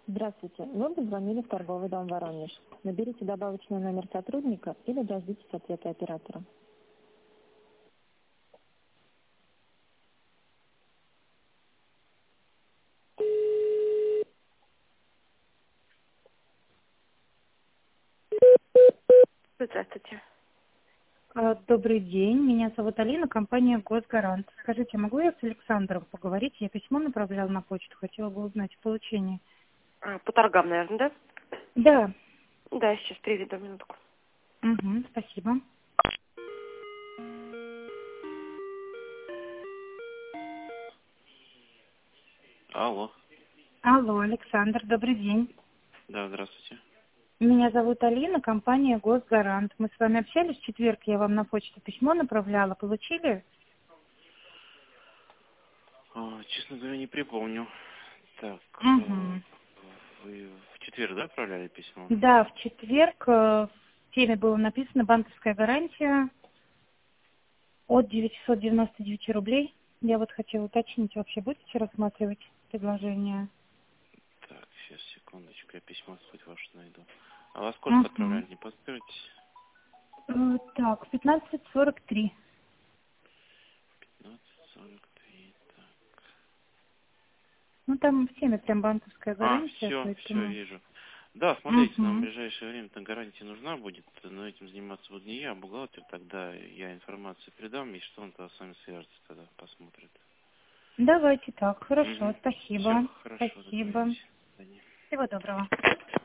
Здравствуйте. Вы позвонили в торговый дом «Воронеж». Наберите добавочный номер сотрудника или дождитесь ответа оператора. Здравствуйте. Добрый день, меня зовут Алина, компания «Госгарант». Скажите, могу я с Александром поговорить? Я письмо направляла на почту, хотела бы узнать о получении. По торгам, наверное, да? Да. Да, сейчас приведу минутку. Угу, спасибо. Алло. Алло, Александр, добрый день. Да, здравствуйте. Меня зовут Алина, компания «Госгарант». Мы с вами общались в четверг, я вам на почту письмо направляла. Получили? Честно говоря, не припомню. Так, Угу. вы в четверг, да, отправляли письмо? Да, в четверг в теме было написано «Банковская гарантия» от 999 рублей. Я вот хотела уточнить, вообще будете рассматривать предложение? Так, сейчас, секундочку, я письмо хоть ваше найду. А во сколько Угу. отправляли, не подскажете? Так, 15:43. 15:43, так. Ну, там в теме прям банковская гарантия, Все, поэтому... вижу. Да, смотрите, нам в Угу. ближайшее время-то гарантия нужна будет, но этим заниматься буду не я, а бухгалтер. Тогда я информацию передам, и что он тогда с вами свяжется, тогда посмотрит. Давайте так, хорошо, Угу. Все, спасибо. хорошо, Спасибо. договорились. До свидания. Всего доброго.